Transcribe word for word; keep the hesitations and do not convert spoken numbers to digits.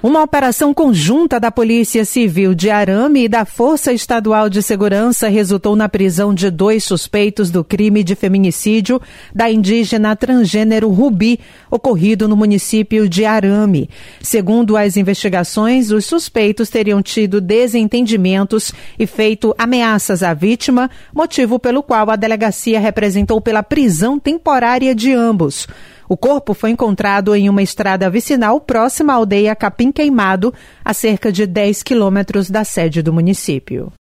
Uma operação conjunta da Polícia Civil de Arame e da Força Estadual de Segurança resultou na prisão de dois suspeitos do crime de feminicídio da indígena transgênero Rubi, ocorrido no município de Arame. Segundo as investigações, os suspeitos teriam tido desentendimentos e feito ameaças à vítima, motivo pelo qual a delegacia representou pela prisão temporária de ambos. O corpo foi encontrado em uma estrada vicinal próxima à aldeia Capim Queimado, a cerca de dez quilômetros da sede do município.